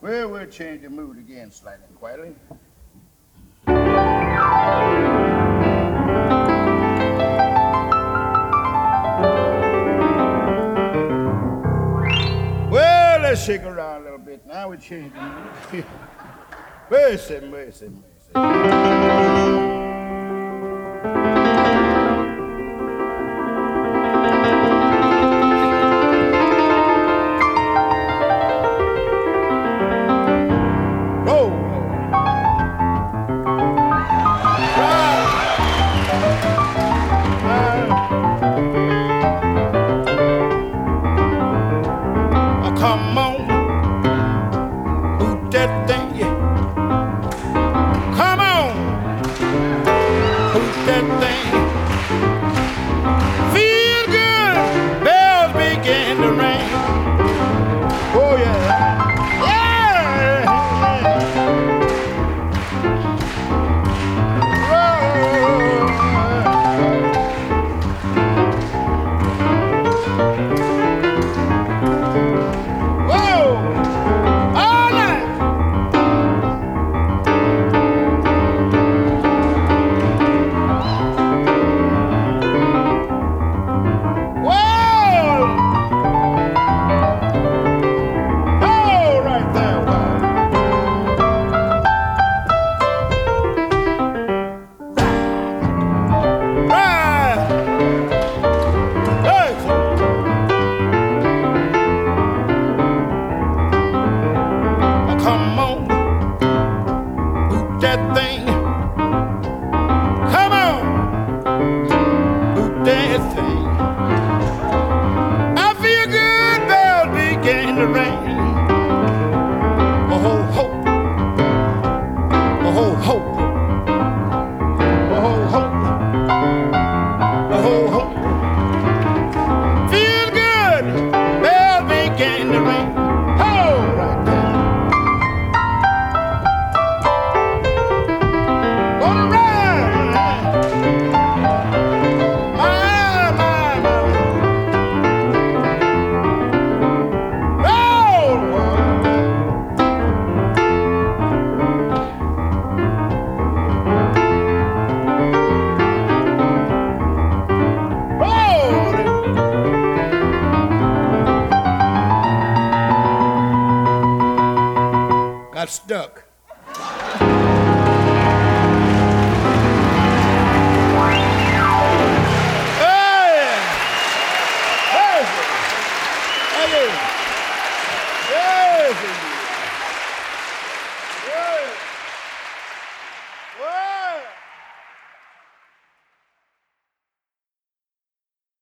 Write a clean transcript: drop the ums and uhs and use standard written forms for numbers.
Well, we'll change the mood again slightly, quietly. Well, let's shake around a little bit. Now we change the mood. Mercy, mercy, mercy. Come on, boot that thing. Come on, boot that thing. Feel good, bells begin to ring. Oh yeah, yeah. That thing. Come on, boot that thing. I feel good, bells begin to ring. Oh, ho, oh, ho, oh, ho, oh, ho. Feel good, bells begin to ring. Oh, right there. Got stuck.